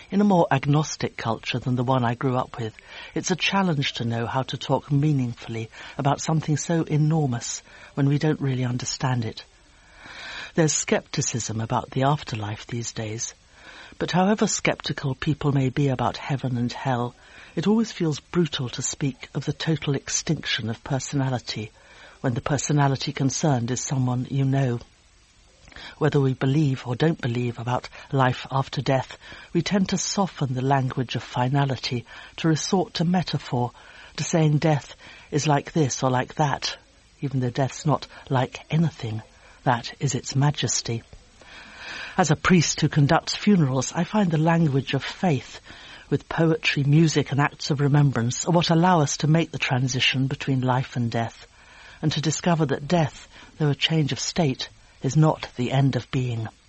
In a more agnostic culture than the one I grew up with, it's a challenge to know how to talk meaningfully about something so enormous when we don't really understand it. There's scepticism about the afterlife these days, but however sceptical people may be about heaven and hell, it always feels brutal to speak of the total extinction of personality when the personality concerned is someone you know. Whether we believe or don't believe about life after death, we tend to soften the language of finality, to resort to metaphor, to saying death is like this or like that, even though death's not like anything. That is its majesty. As a priest who conducts funerals, I find the language of faith, with poetry, music and acts of remembrance, are what allow us to make the transition between life and death, and to discover that death, though a change of state, is not the end of being.